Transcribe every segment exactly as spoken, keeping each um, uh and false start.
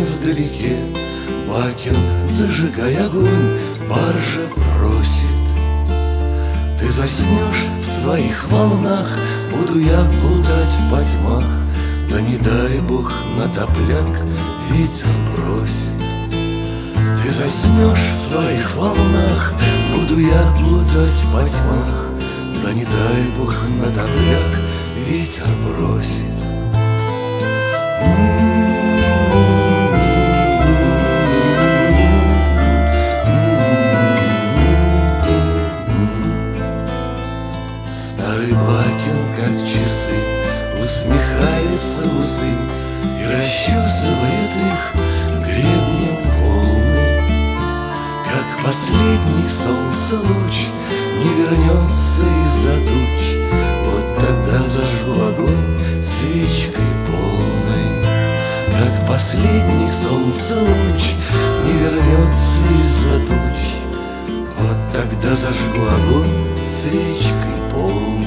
вдалеке. Бакин, зажигай огонь, баржа просит. Ты заснешь в своих волнах, буду я плутать в потьмах. Да не дай Бог на топляк ветер бросит. Ты заснешь в своих волнах, буду я плутать в потьмах. Да не дай Бог на топляк ветер бросит. Старый Бакин, как часы, усмехается в усы и расчесывает их гребнем волны. Как последний солнце луч не вернется из-за туч, вот тогда зажгу огонь свечкой полной. Как последний солнце луч не вернется из-за туч, вот тогда зажгу огонь свечкой полной.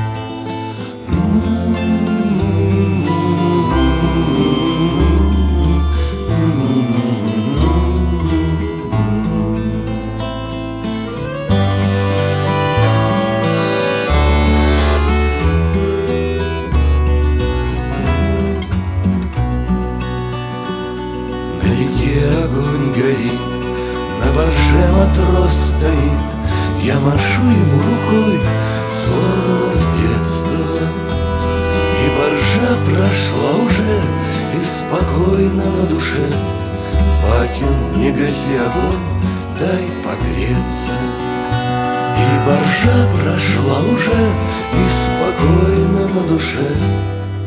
На реке огонь горит, на борже матрос стоит. Я машу ему рукой, словно в детство. И боржа прошла уже, и спокойно на душе. Бакин, не гаси огонь, дай погреться. И боржа прошла уже, и спокойно на душе.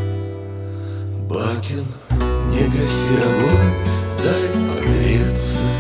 Бакин, не гаси огонь, дай погреться.